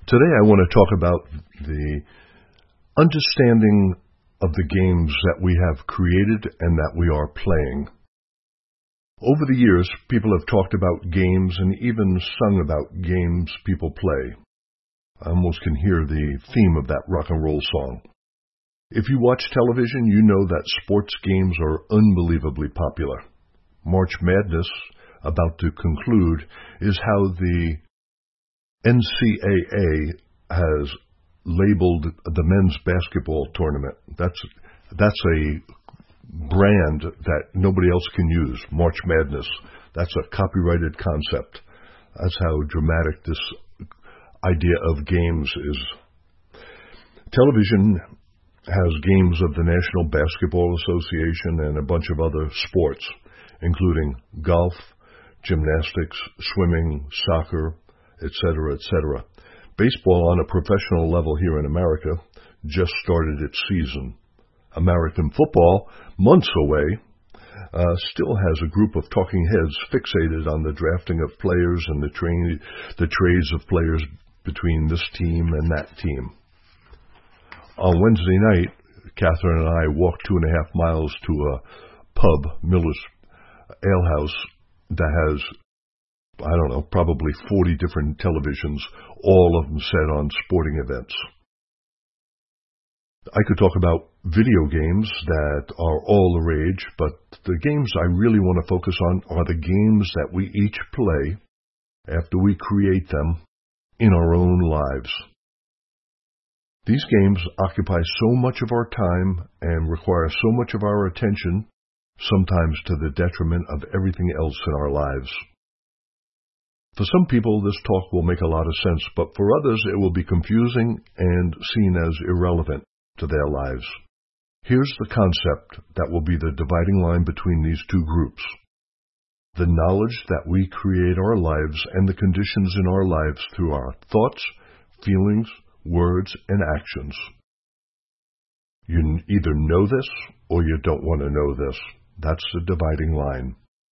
Today I want to talk about the understanding of the games that we have created and that we are playing. Over the years, people have talked about games and even sung about games people play. I almost can hear the theme of that rock and roll song. If you watch television, you know that sports games are unbelievably popular. March Madness, about to conclude, is how the NCAA has labeled the men's basketball tournament. That's a brand that nobody else can use, March Madness. That's a copyrighted concept. That's how dramatic this idea of games is. Television has games of the National Basketball Association and a bunch of other sports, including golf, gymnastics, swimming, soccer, etc., etc. Baseball on a professional level here in America just started its season. American football, months away, still has a group of talking heads fixated on the drafting of players and the trades of players between this team and that team. On Wednesday night, Catherine and I walked 2.5 miles to a pub, Miller's Ale House, that has, probably 40 different televisions, all of them set on sporting events. I could talk about video games that are all the rage, but the games I really want to focus on are the games that we each play after we create them in our own lives. These games occupy so much of our time and require so much of our attention, sometimes to the detriment of everything else in our lives. For some people, this talk will make a lot of sense, but for others, it will be confusing and seen as irrelevant to their lives. Here's the concept that will be the dividing line between these two groups. The knowledge that we create our lives and the conditions in our lives through our thoughts, feelings, words, and actions. You either know this or you don't want to know this. That's the dividing line.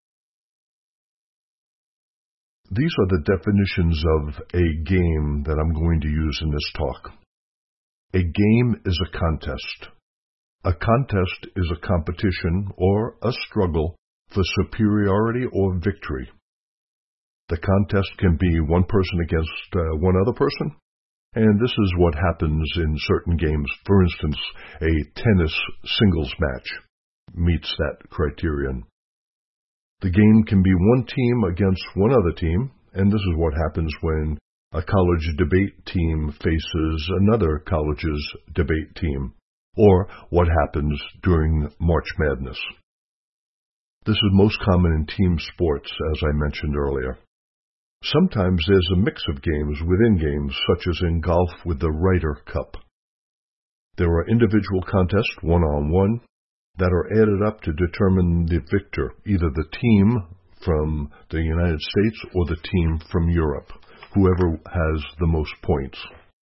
These are the definitions of a game that I'm going to use in this talk. A game is a contest. A contest is a competition or a struggle for superiority or victory. The contest can be one person against one other person, and this is what happens in certain games. For instance, a tennis singles match meets that criterion. The game can be one team against one other team, and this is what happens when a college debate team faces another college's debate team, or what happens during March Madness. This is most common in team sports, as I mentioned earlier. Sometimes there's a mix of games within games, such as in golf with the Ryder Cup. There are individual contests, one-on-one, that are added up to determine the victor, either the team from the United States or the team from Europe, whoever has the most points.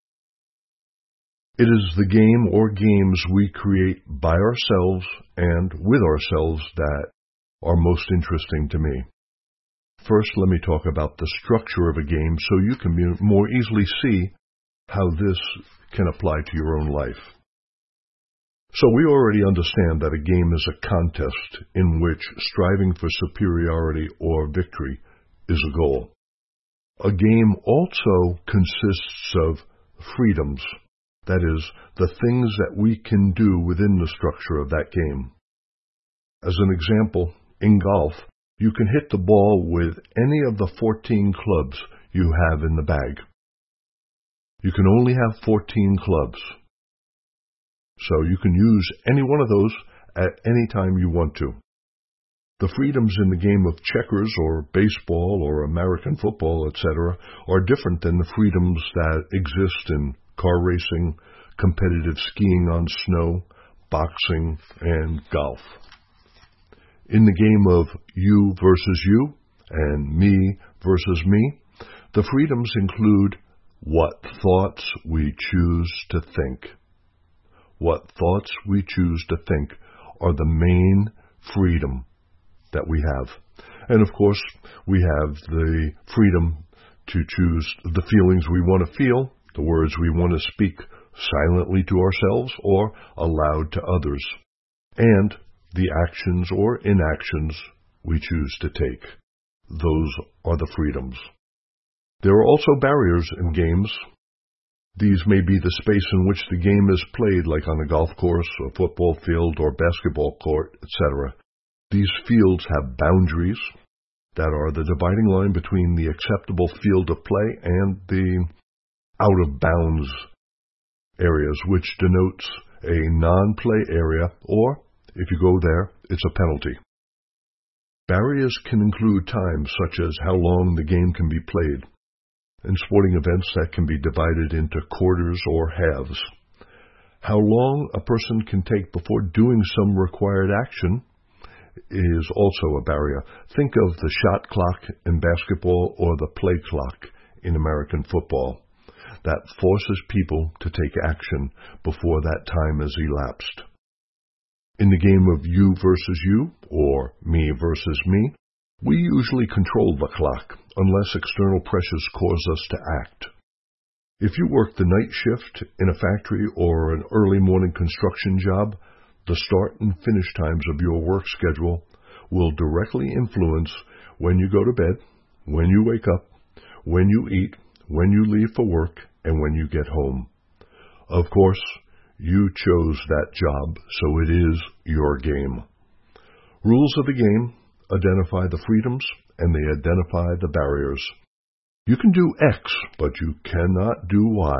It is the game or games we create by ourselves and with ourselves that are most interesting to me. First, let me talk about the structure of a game so you can more easily see how this can apply to your own life. So we already understand that a game is a contest in which striving for superiority or victory is a goal. A game also consists of freedoms, that is, the things that we can do within the structure of that game. As an example, in golf, you can hit the ball with any of the 14 clubs you have in the bag. You can only have 14 clubs. So you can use any one of those at any time you want to. The freedoms in the game of checkers or baseball or American football, etc., are different than the freedoms that exist in car racing, competitive skiing on snow, boxing, and golf. In the game of you versus you and me versus me, the freedoms include what thoughts we choose to think. What thoughts we choose to think are the main freedom that we have. And of course, we have the freedom to choose the feelings we want to feel, the words we want to speak silently to ourselves or aloud to others, and the actions or inactions we choose to take. Those are the freedoms. There are also barriers in games. These may be the space in which the game is played, like on a golf course, a football field, or basketball court, etc. These fields have boundaries that are the dividing line between the acceptable field of play and the out-of-bounds areas, which denotes a non-play area, or, if you go there, it's a penalty. Barriers can include time, such as how long the game can be played. In sporting events, that can be divided into quarters or halves. How long a person can take before doing some required action is also a barrier. Think of the shot clock in basketball or the play clock in American football. That forces people to take action before that time has elapsed. In the game of you versus you, or me versus me, we usually control the clock, unless external pressures cause us to act. If you work the night shift in a factory or an early morning construction job, the start and finish times of your work schedule will directly influence when you go to bed, when you wake up, when you eat, when you leave for work, and when you get home. Of course, you chose that job, so it is your game. Rules of the game identify the freedoms, and they identify the barriers. You can do X, but you cannot do Y.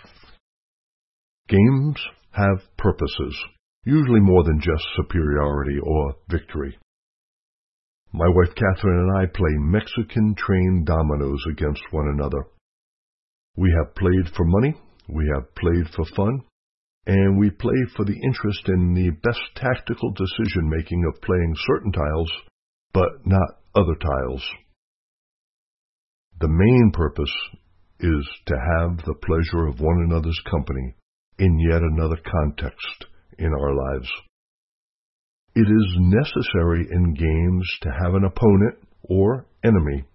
Games have purposes, usually more than just superiority or victory. My wife Catherine and I play Mexican-trained dominoes against one another. We have played for money, we have played for fun, and we play for the interest in the best tactical decision-making of playing certain tiles, but not other tiles. The main purpose is to have the pleasure of one another's company in yet another context in our lives. It is necessary in games to have an opponent or enemy.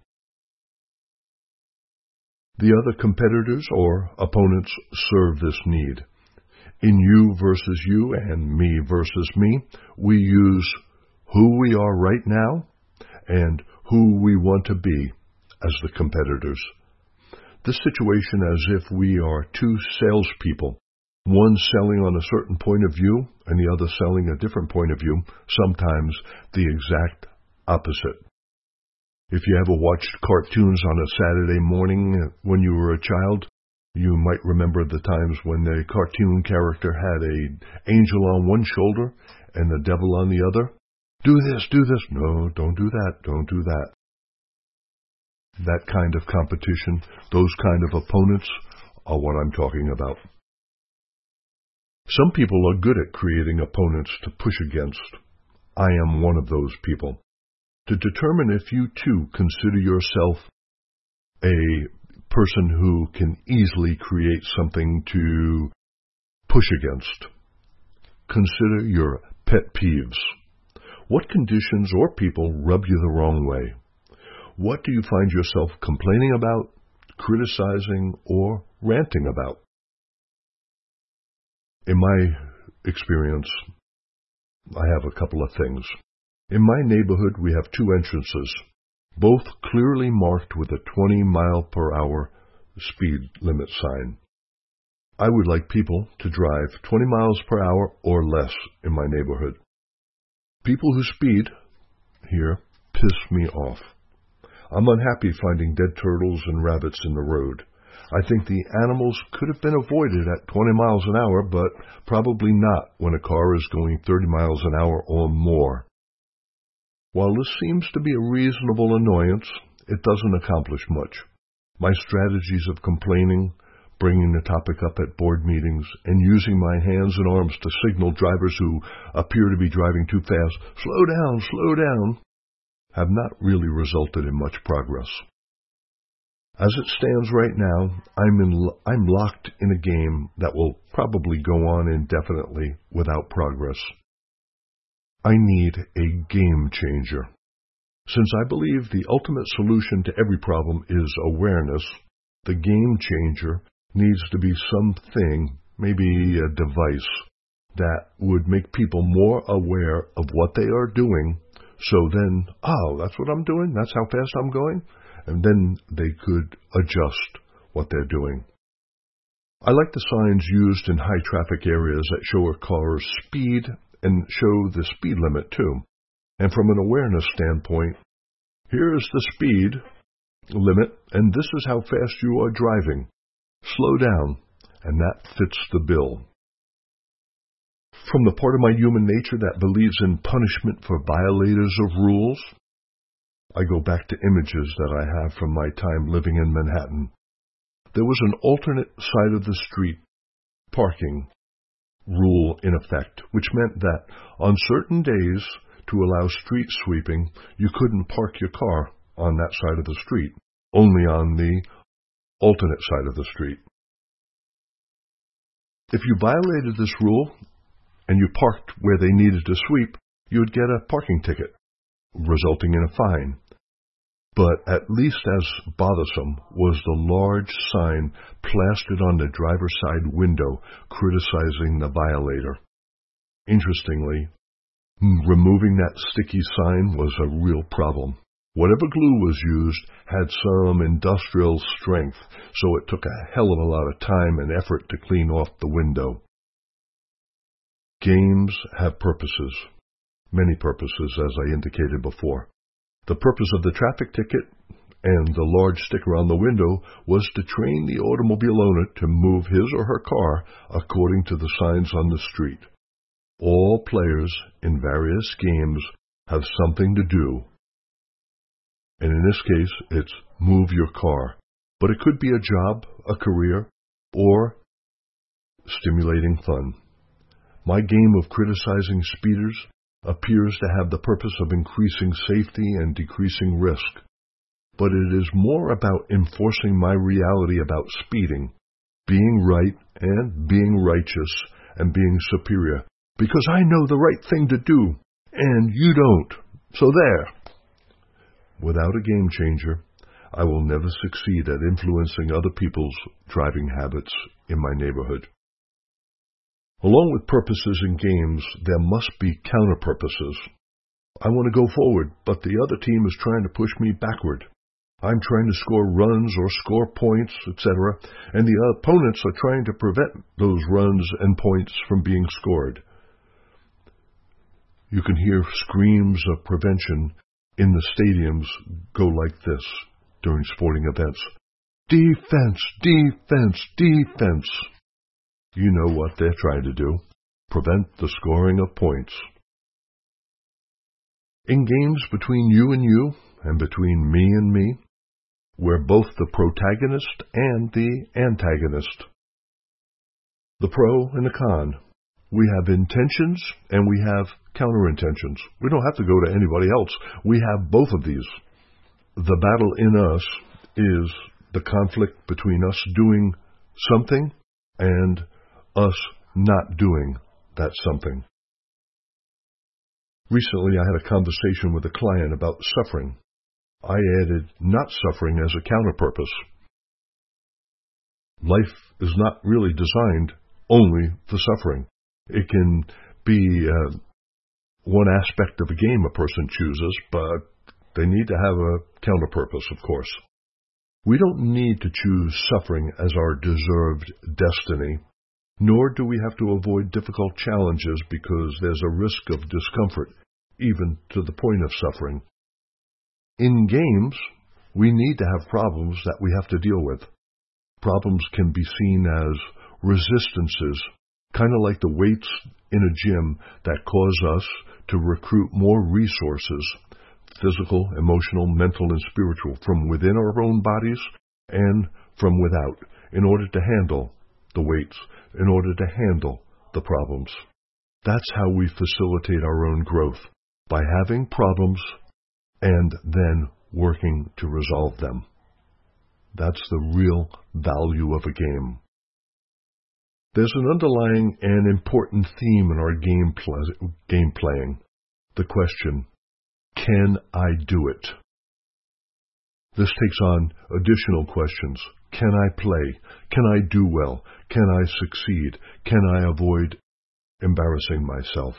The other competitors or opponents serve this need. In you versus you and me versus me, we use who we are right now and who we want to be as the competitors. This situation as if we are two salespeople, one selling on a certain point of view and the other selling a different point of view, sometimes the exact opposite. If you ever watched cartoons on a Saturday morning when you were a child, you might remember the times when the cartoon character had an angel on one shoulder and the devil on the other. Do this, do this. No, don't do that, don't do that. That kind of competition, those kind of opponents are what I'm talking about. Some people are good at creating opponents to push against. I am one of those people. To determine if you too consider yourself a person who can easily create something to push against, consider your pet peeves. What conditions or people rub you the wrong way? What do you find yourself complaining about, criticizing, or ranting about? In my experience, I have a couple of things. In my neighborhood, we have two entrances, both clearly marked with a 20-mile-per-hour speed limit sign. I would like people to drive 20 miles per hour or less in my neighborhood. People who speed here piss me off. I'm unhappy finding dead turtles and rabbits in the road. I think the animals could have been avoided at 20 miles an hour, but probably not when a car is going 30 miles an hour or more. While this seems to be a reasonable annoyance, it doesn't accomplish much. My strategies of complaining, bringing the topic up at board meetings, and using my hands and arms to signal drivers who appear to be driving too fast, slow down, have not really resulted in much progress. As it stands right now, I'm locked in a game that will probably go on indefinitely without progress. I need a game changer. Since I believe the ultimate solution to every problem is awareness, the game changer needs to be something, maybe a device, that would make people more aware of what they are doing, so then, oh, that's what I'm doing? That's how fast I'm going? And then they could adjust what they're doing. I like the signs used in high traffic areas that show a car's speed and show the speed limit too. And from an awareness standpoint, here's the speed limit, and this is how fast you are driving. Slow down, and that fits the bill. From the part of my human nature that believes in punishment for violators of rules, I go back to images that I have from my time living in Manhattan. There was an alternate side of the street parking rule in effect, which meant that on certain days, to allow street sweeping, you couldn't park your car on that side of the street, only on the alternate side of the street. If you violated this rule and you parked where they needed to sweep, you would get a parking ticket, resulting in a fine. But at least as bothersome was the large sign plastered on the driver's side window criticizing the violator. Interestingly, removing that sticky sign was a real problem. Whatever glue was used had some industrial strength, so it took a hell of a lot of time and effort to clean off the window. Games have purposes, many purposes, as I indicated before. The purpose of the traffic ticket and the large sticker on the window was to train the automobile owner to move his or her car according to the signs on the street. All players in various games have something to do. And in this case, it's move your car. But it could be a job, a career, or stimulating fun. My game of criticizing speeders appears to have the purpose of increasing safety and decreasing risk. But it is more about enforcing my reality about speeding, being right and being righteous and being superior, because I know the right thing to do, and you don't. So there. Without a game changer, I will never succeed at influencing other people's driving habits in my neighborhood. Along with purposes in games, there must be counter-purposes. I want to go forward, but the other team is trying to push me backward. I'm trying to score runs or score points, etc., and the opponents are trying to prevent those runs and points from being scored. You can hear screams of prevention in the stadiums go like this during sporting events. Defense, defense, defense. You know what they're trying to do. Prevent the scoring of points. In games between you and between me and me, we're both the protagonist and the antagonist. The pro and the con. We have intentions and we have counterintentions. We don't have to go to anybody else. We have both of these. The battle in us is the conflict between us doing something and us not doing that something. Recently, I had a conversation with a client about suffering. I added not suffering as a counterpurpose. Life is not really designed only for suffering. It can be one aspect of a game a person chooses, but they need to have a counterpurpose, of course. We don't need to choose suffering as our deserved destiny, nor do we have to avoid difficult challenges because there's a risk of discomfort, even to the point of suffering. In games, we need to have problems that we have to deal with. Problems can be seen as resistances, kind of like the weights in a gym that cause us to recruit more resources, physical, emotional, mental, and spiritual, from within our own bodies and from without, in order to handle the weights, in order to handle the problems. That's how we facilitate our own growth, by having problems and then working to resolve them. That's the real value of a game. There's an underlying and important theme in our game playing. The question, can I do it? This takes on additional questions. Can I play? Can I do well? Can I succeed? Can I avoid embarrassing myself?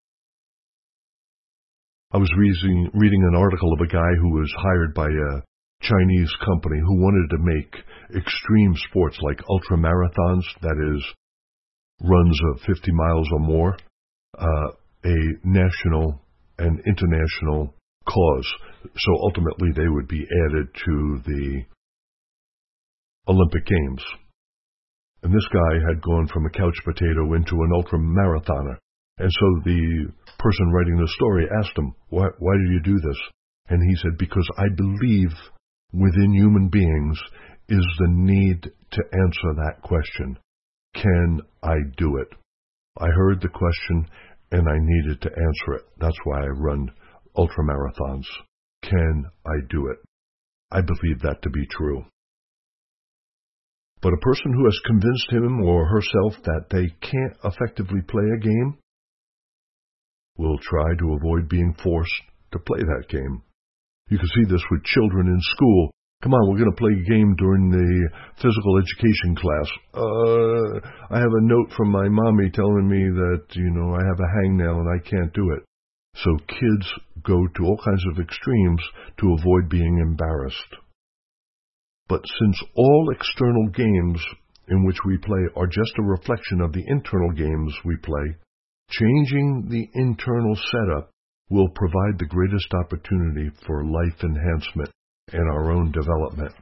I was reading an article of a guy who was hired by a Chinese company who wanted to make extreme sports like ultramarathons, that is, runs of 50 miles or more, a national and international cause. So ultimately they would be added to the Olympic Games. And this guy had gone from a couch potato into an ultra-marathoner. And so the person writing the story asked him, why did you do this? And he said, because I believe within human beings is the need to answer that question. Can I do it? I heard the question and I needed to answer it. That's why I run ultramarathons. Can I do it? I believe that to be true. But a person who has convinced him or herself that they can't effectively play a game will try to avoid being forced to play that game. You can see this with children in school. Come on, we're going to play a game during the physical education class. I have a note from my mommy telling me that, I have a hangnail and I can't do it. So kids go to all kinds of extremes to avoid being embarrassed. But since all external games in which we play are just a reflection of the internal games we play, changing the internal setup will provide the greatest opportunity for life enhancement and our own development.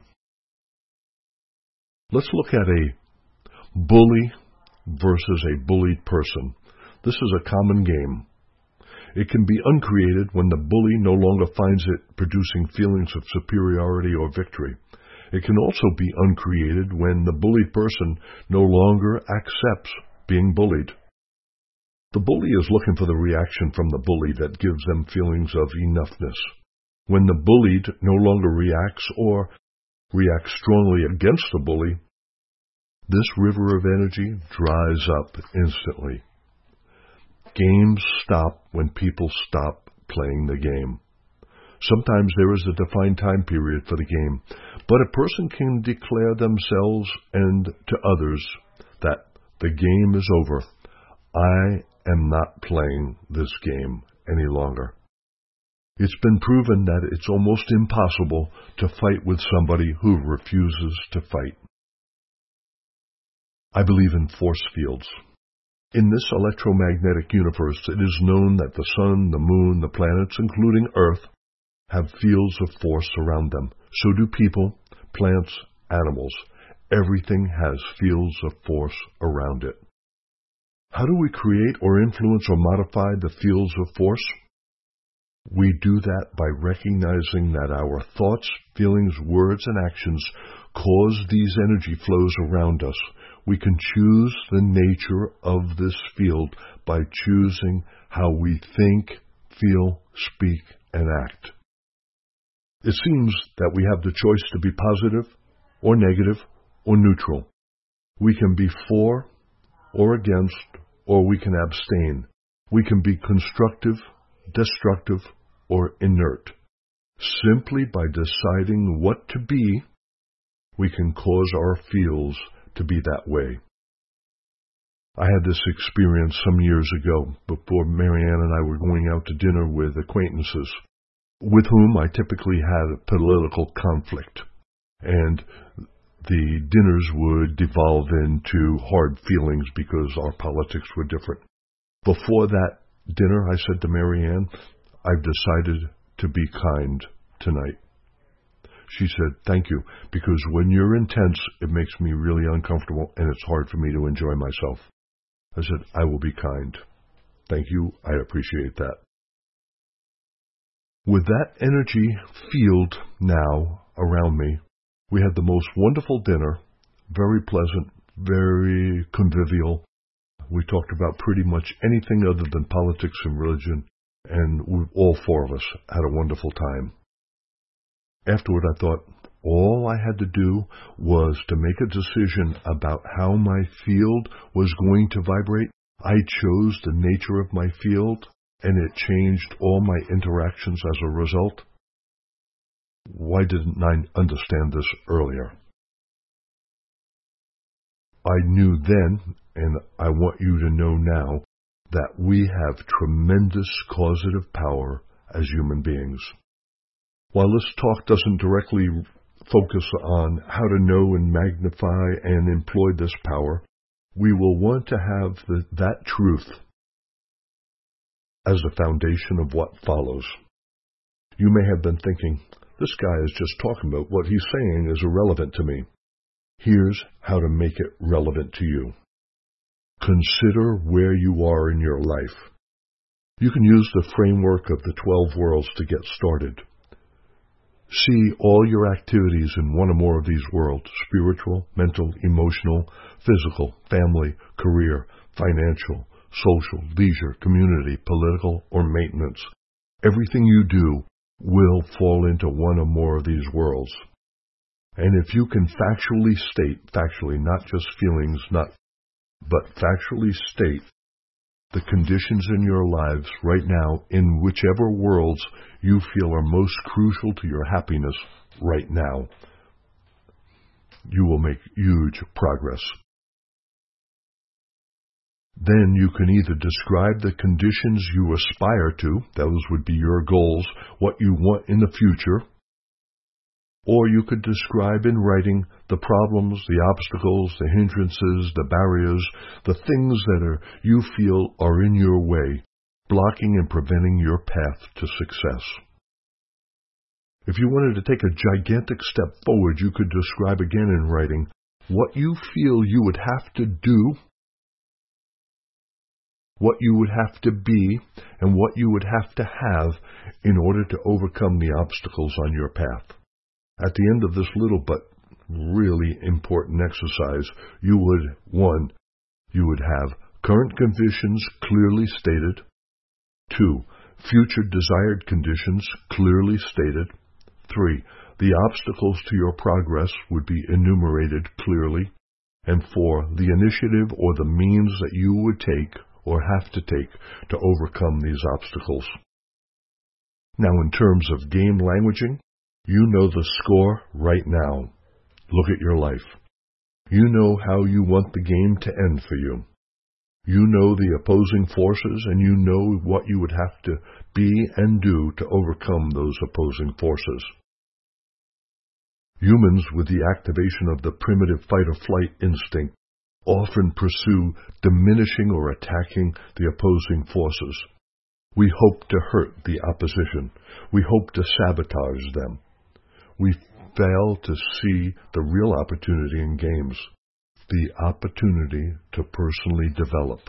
Let's look at a bully versus a bullied person. This is a common game. It can be uncreated when the bully no longer finds it producing feelings of superiority or victory. It can also be uncreated when the bullied person no longer accepts being bullied. The bully is looking for the reaction from the bully that gives them feelings of enoughness. When the bullied no longer reacts or reacts strongly against the bully, this river of energy dries up instantly. Games stop when people stop playing the game. Sometimes there is a defined time period for the game, but a person can declare themselves and to others that the game is over. I am not playing this game any longer. It's been proven that it's almost impossible to fight with somebody who refuses to fight. I believe in force fields. In this electromagnetic universe, it is known that the sun, the moon, the planets, including Earth, have fields of force around them. So do people, plants, animals. Everything has fields of force around it. How do we create or influence or modify the fields of force? We do that by recognizing that our thoughts, feelings, words, and actions cause these energy flows around us. We can choose the nature of this field by choosing how we think, feel, speak, and act. It seems that we have the choice to be positive or negative or neutral. We can be for or against, or we can abstain. We can be constructive, destructive, or inert. Simply by deciding what to be, we can cause our fields to be that way. I had this experience some years ago before Marianne and I were going out to dinner with acquaintances with whom I typically had a political conflict, and the dinners would devolve into hard feelings because our politics were different. Before that dinner, I said to Marianne, I've decided to be kind tonight. She said, thank you, because when you're intense, it makes me really uncomfortable and it's hard for me to enjoy myself. I said, I will be kind. Thank you. I appreciate that. With that energy field now around me, we had the most wonderful dinner, very pleasant, very convivial. We talked about pretty much anything other than politics and religion, and all four of us had a wonderful time. Afterward, I thought all I had to do was to make a decision about how my field was going to vibrate. I chose the nature of my field, and it changed all my interactions as a result. Why didn't I understand this earlier? I knew then, and I want you to know now, that we have tremendous causative power as human beings. While this talk doesn't directly focus on how to know and magnify and employ this power, we will want to have that truth as the foundation of what follows. You may have been thinking, this guy is just talking about what he's saying is irrelevant to me. Here's how to make it relevant to you. Consider where you are in your life. You can use the framework of the 12 worlds to get started. See all your activities in one or more of these worlds: spiritual, mental, emotional, physical, family, career, financial, social, leisure, community, political, or maintenance. Everything you do will fall into one or more of these worlds. And if you can factually, not just feelings, but factually state the conditions in your lives right now in whichever worlds you feel are most crucial to your happiness right now, you will make huge progress. Then you can either describe the conditions you aspire to, those would be your goals, what you want in the future, or you could describe in writing the problems, the obstacles, the hindrances, the barriers, the things that you feel are in your way, blocking and preventing your path to success. If you wanted to take a gigantic step forward, you could describe again in writing what you feel you would have to do, what you would have to be, and what you would have to have in order to overcome the obstacles on your path. At the end of this little but really important exercise, you would have current conditions clearly stated. 2, future desired conditions clearly stated. 3, the obstacles to your progress would be enumerated clearly. And 4, the initiative or the means that you would take or have to take to overcome these obstacles. Now, in terms of game languaging, you know the score right now. Look at your life. You know how you want the game to end for you. You know the opposing forces, and you know what you would have to be and do to overcome those opposing forces. Humans, with the activation of the primitive fight-or-flight instinct, often pursue diminishing or attacking the opposing forces. We hope to hurt the opposition. We hope to sabotage them. We fail to see the real opportunity in games, the opportunity to personally develop.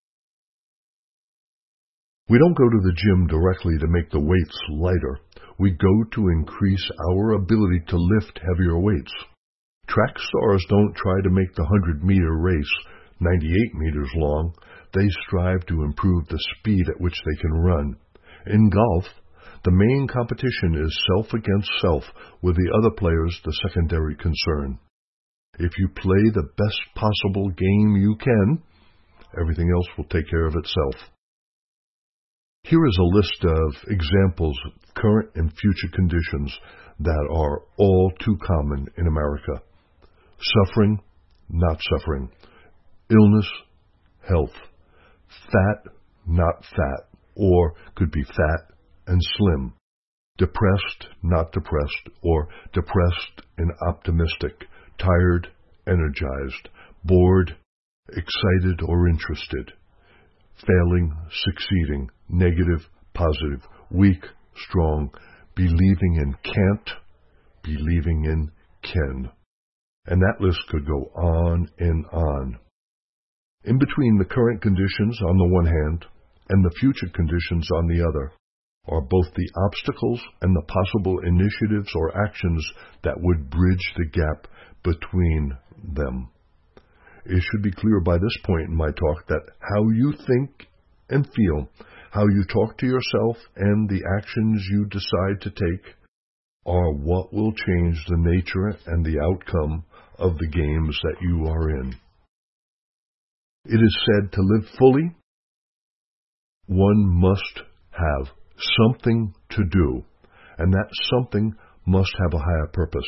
We don't go to the gym directly to make the weights lighter. We go to increase our ability to lift heavier weights. Track stars don't try to make the 100-meter race 98 meters long. They strive to improve the speed at which they can run. In golf, the main competition is self against self, with the other players the secondary concern. If you play the best possible game you can, everything else will take care of itself. Here is a list of examples of current and future conditions that are all too common in America. Suffering, not suffering. Illness, health. Fat, not fat, or could be fat and slim. Depressed, not depressed, or depressed and optimistic. Tired, energized. Bored, excited or interested. Failing, succeeding. Negative, positive. Weak, strong. Believing in can't, believing in can. And that list could go on and on. In between the current conditions on the one hand and the future conditions on the other are both the obstacles and the possible initiatives or actions that would bridge the gap between them. It should be clear by this point in my talk that how you think and feel, how you talk to yourself, and the actions you decide to take are what will change the nature and the outcome of the games that you are in. It is said to live fully, one must have something to do, and that something must have a higher purpose.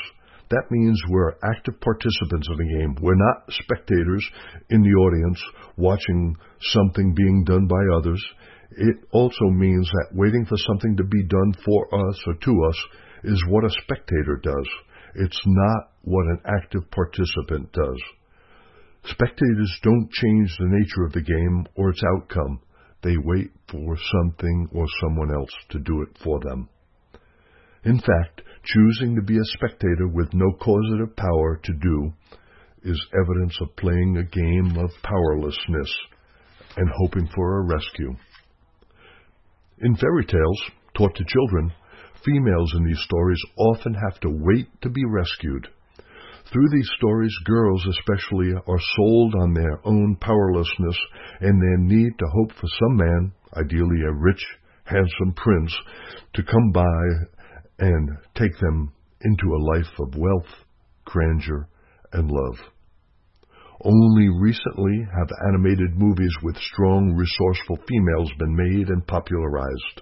That means we're active participants in the game. We're not spectators in the audience watching something being done by others. It also means that waiting for something to be done for us or to us is what a spectator does. It's not what an active participant does. Spectators don't change the nature of the game or its outcome. They wait for something or someone else to do it for them. In fact, choosing to be a spectator with no causative power to do is evidence of playing a game of powerlessness and hoping for a rescue. In fairy tales taught to children, females in these stories often have to wait to be rescued. Through these stories, girls especially are sold on their own powerlessness and their need to hope for some man, ideally a rich, handsome prince, to come by and take them into a life of wealth, grandeur, and love. Only recently have animated movies with strong, resourceful females been made and popularized.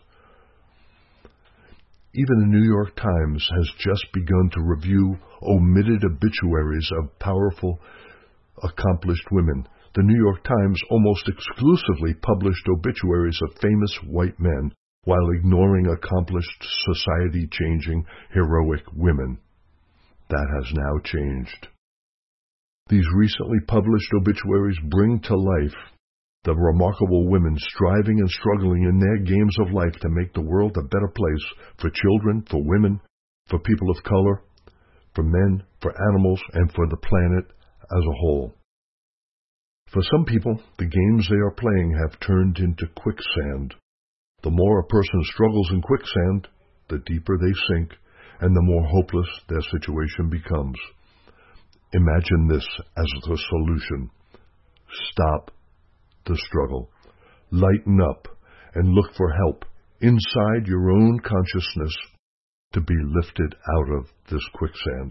Even the New York Times has just begun to review omitted obituaries of powerful, accomplished women. The New York Times almost exclusively published obituaries of famous white men while ignoring accomplished, society-changing, heroic women. That has now changed. These recently published obituaries bring to life the remarkable women striving and struggling in their games of life to make the world a better place for children, for women, for people of color, for men, for animals, and for the planet as a whole. For some people, the games they are playing have turned into quicksand. The more a person struggles in quicksand, the deeper they sink, and the more hopeless their situation becomes. Imagine this as the solution. Stop the struggle. Lighten up and look for help inside your own consciousness to be lifted out of this quicksand.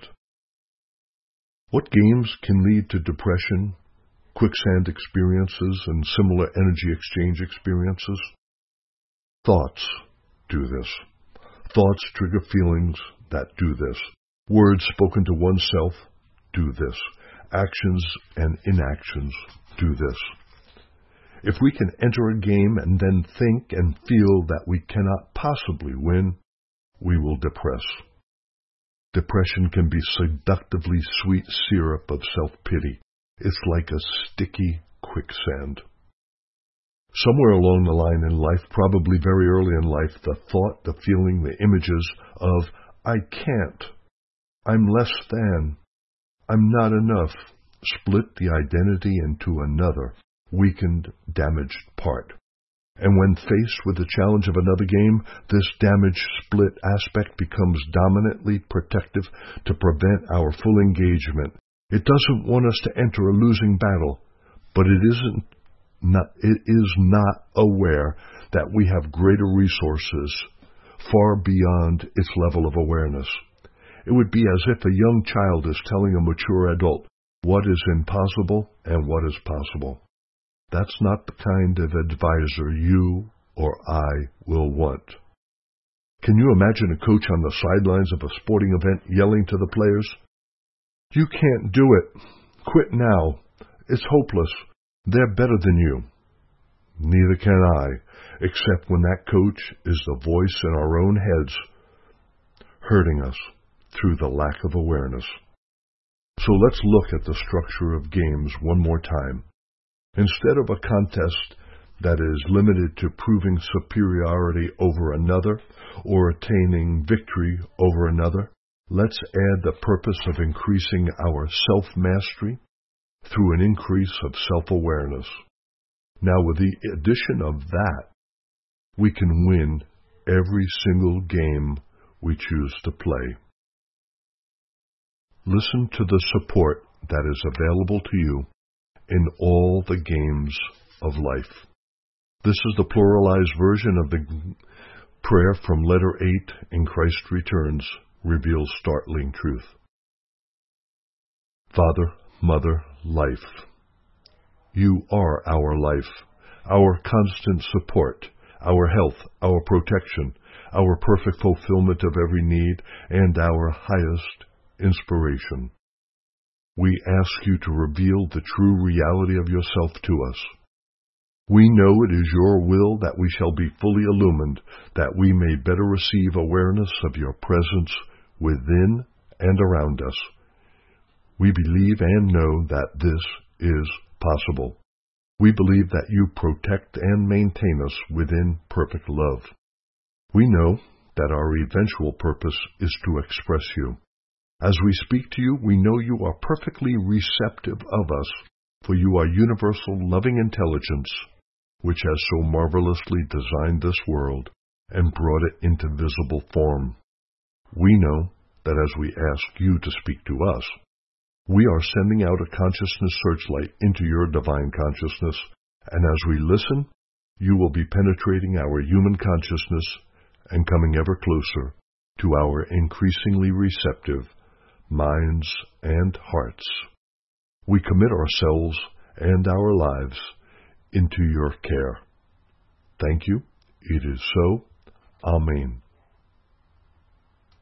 What games can lead to depression, quicksand experiences, and similar energy exchange experiences? Thoughts do this. Thoughts trigger feelings that do this. Words spoken to oneself do this. Actions and inactions do this. If we can enter a game and then think and feel that we cannot possibly win, we will depress. Depression can be seductively sweet syrup of self-pity. It's like a sticky quicksand. Somewhere along the line in life, probably very early in life, the thought, the feeling, the images of, I can't, I'm less than, I'm not enough, split the identity into another, weakened, damaged part. And when faced with the challenge of another game, this damaged, split aspect becomes dominantly protective to prevent our full engagement. It doesn't want us to enter a losing battle, but it is not aware that we have greater resources far beyond its level of awareness. It would be as if a young child is telling a mature adult what is impossible and what is possible. That's not the kind of advisor you or I will want. Can you imagine a coach on the sidelines of a sporting event yelling to the players, "You can't do it. Quit now. It's hopeless. They're better than you." Neither can I, except when that coach is the voice in our own heads, hurting us through the lack of awareness. So let's look at the structure of games one more time. Instead of a contest that is limited to proving superiority over another or attaining victory over another, let's add the purpose of increasing our self-mastery through an increase of self-awareness. Now, with the addition of that, we can win every single game we choose to play. Listen to the support that is available to you in all the games of life. This is the pluralized version of the prayer from letter 8 in Christ Returns, reveals startling truth. Father, Mother, Life. You are our life, our constant support, our health, our protection, our perfect fulfillment of every need, and our highest inspiration. We ask you to reveal the true reality of yourself to us. We know it is your will that we shall be fully illumined, that we may better receive awareness of your presence within and around us. We believe and know that this is possible. We believe that you protect and maintain us within perfect love. We know that our eventual purpose is to express you. As we speak to you, we know you are perfectly receptive of us, for you are universal loving intelligence, which has so marvelously designed this world and brought it into visible form. We know that as we ask you to speak to us, we are sending out a consciousness searchlight into your divine consciousness, and as we listen, you will be penetrating our human consciousness and coming ever closer to our increasingly receptive minds and hearts. We commit ourselves and our lives into your care. Thank you. It is so. Amen.